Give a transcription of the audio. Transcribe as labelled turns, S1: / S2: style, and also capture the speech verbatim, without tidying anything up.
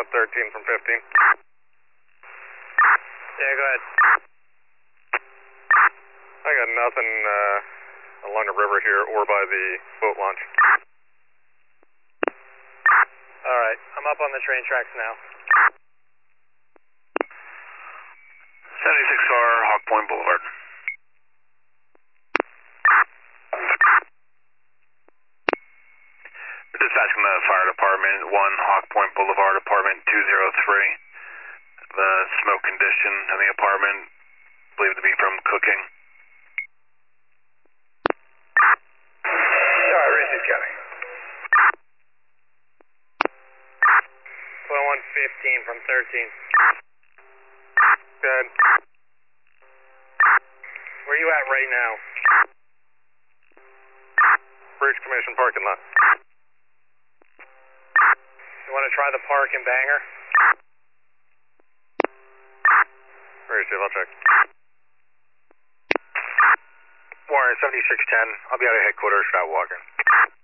S1: want thirteen from fifteen.
S2: Yeah, go ahead.
S1: I got nothing uh, along the river here or by the boat launch.
S2: All right, I'm up on the train tracks now.
S3: seventy-six R, Hawk Point Boulevard. Dispatching the fire department, one Hawk Point Boulevard, apartment two oh three. The smoke condition in the apartment, believed to be from cooking.
S2: Alright, Richie's coming. twenty-one fifteen from thirteen.
S1: Good.
S2: Where you at right now?
S1: Bridge Commission parking lot.
S2: You want to try the park in Bangor?
S1: Very safe, I'll check.
S3: Warren, seventy-six ten, I'll be out of headquarters, start walking.